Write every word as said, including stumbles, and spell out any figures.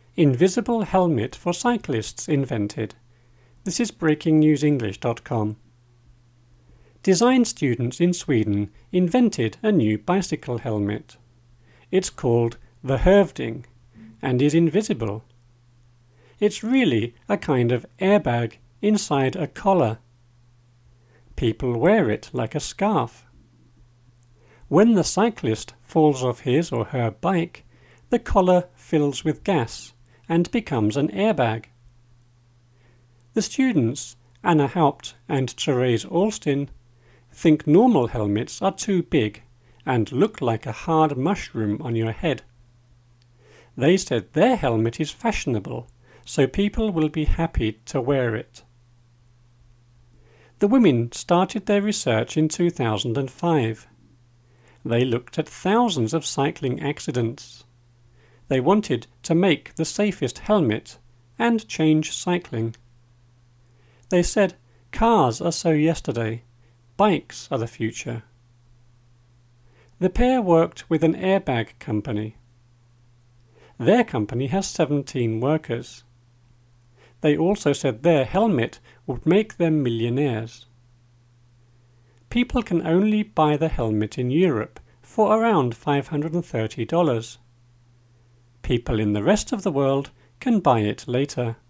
Invisible helmet for cyclists invented. This is breaking news english dot com. Design students in Sweden invented a new bicycle helmet. It's called the Hövding and is invisible. It's really a kind of airbag inside a collar. People wear it like a scarf. When the cyclist falls off his or her bike, the collar fills with gas and becomes an airbag. The students, Anna Haupt and Therese Alstin, think normal helmets are too big and look like a hard mushroom on your head. They said their helmet is fashionable, so people will be happy to wear it. The women started their research in two thousand five. They looked at thousands of cycling accidents. They wanted to make the safest helmet and change cycling. They said, cars are so yesterday, bikes are the future. The pair worked with an airbag company. Their company has seventeen workers. They also said their helmet would make them millionaires. People can only buy the helmet in Europe for around five hundred thirty dollars. People in the rest of the world can buy it later.